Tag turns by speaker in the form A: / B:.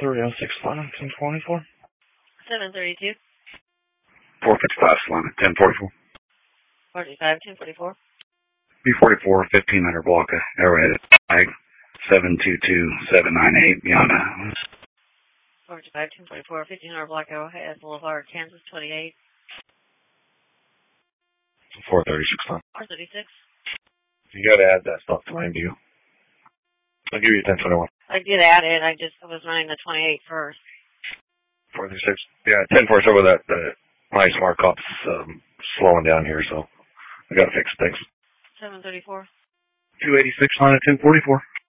A: 306 line 1044.
B: 732.
C: 455 Solana, 1044.
B: 45, 1044.
C: B44, 1500 block of Arrowhead, Ag, 722798, Beyond.
B: 45, 1044, 1500 block Arrowhead Boulevard, Kansas 28.
A: 436 line.
B: 436.
A: You gotta add that stuff to mine, do you? I'll give you 1021.
B: I did add it, I was running the 28 first.
A: 436. Yeah, 1047 with that, my smart cop's slowing down here, so I gotta fix things.
B: 734.
C: 286 line at 1044.